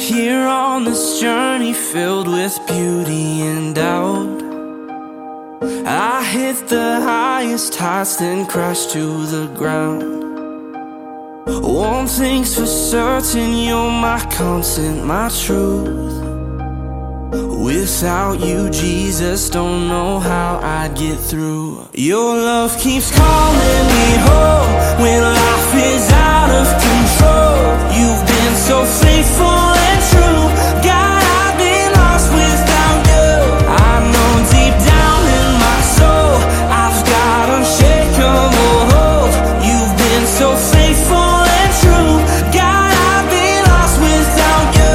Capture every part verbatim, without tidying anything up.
Here on this journey filled with beauty and doubt, I hit the highest heights, then crashed to the ground. One thing's for certain, you're my constant, my truth. Without you, Jesus, don't know how I'd get through. Your love keeps calling me home when life is out of control. You've been so faithful and true. God, I've been lost without you. I know deep down in my soul I've got unshakable hope. You've been so faithful and true. God, I've been lost without you.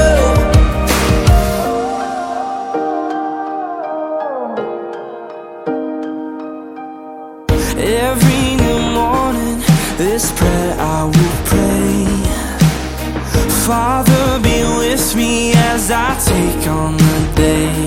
Every new morning, this prayer I will pray: Father, be with me as I take on the day.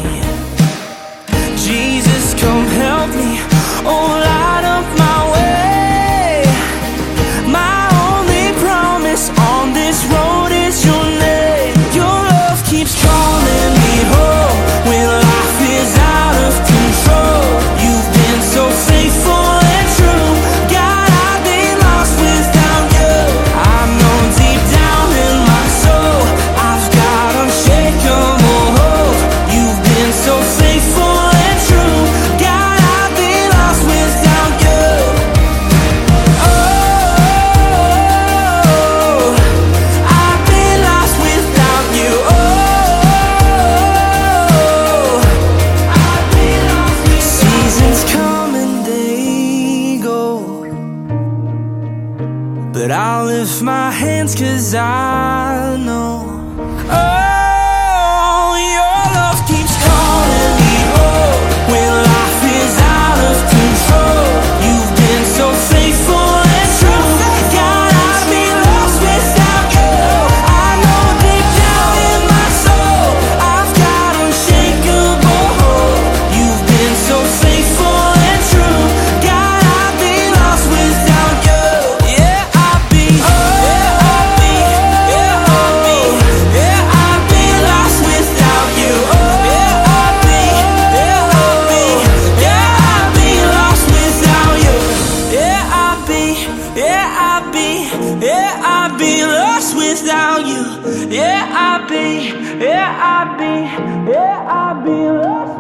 Jesus, come help me, oh, light up my way. My only promise on this road is your name. Your love keeps calling me home when life is out of control. You've been so faithful and true. God, I've been lost without you. I know deep down in my soul I've got unshakable hope. You've been so faithful and true. God, I've been lost without you. Oh, I've been lost without you. Oh, I've been lost without you. Seasons come and they go, but I'll lift my hands 'cause I know, oh, your love keeps calling me home when life is out of control. You've been so faithful and true. God, I've been lost without you. I know deep down in my soul I've got unshakable hope. You've been so faithful and true. God, I've been lost without you. Yeah, I'll be, yeah, I'll be, yeah, I'll be, yeah, I've been lost without you. Yeah, I'll be, yeah, I'll be, yeah, I've been lost without you. Yeah, I'll be, yeah, I'll be, yeah, I'll be lost without you. Yeah, I'll be, yeah, I'll be, yeah, I'll be lost.